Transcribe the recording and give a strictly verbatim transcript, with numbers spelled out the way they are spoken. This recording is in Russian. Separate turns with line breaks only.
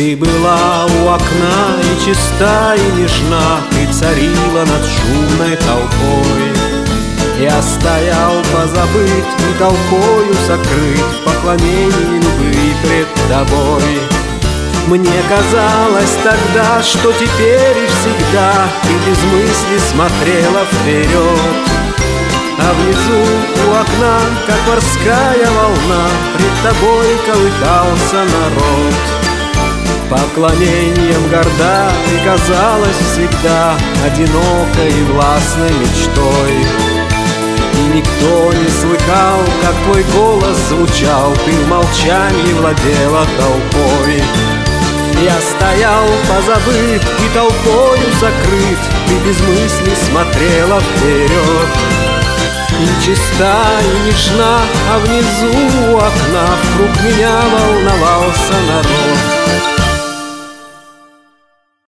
Ты была у окна и чиста, и нежна, Ты царила над шумной толпой. Я стоял позабыт и толпою сокрыт В поклонении любви пред тобой. Мне казалось тогда, что теперь и всегда Ты без мысли смотрела вперед, а внизу у окна, как морская волна, Пред тобой колыхался народ. Поклонением горда ты казалась всегда Одинокой и властной мечтой. И никто не слыхал, как твой голос звучал, Ты в молчании владела толпой. Я стоял позабыт и толпою закрыт, Ты без мысли смотрела вперед. И чиста, и нежна, а внизу у окна Вокруг меня волновался народ.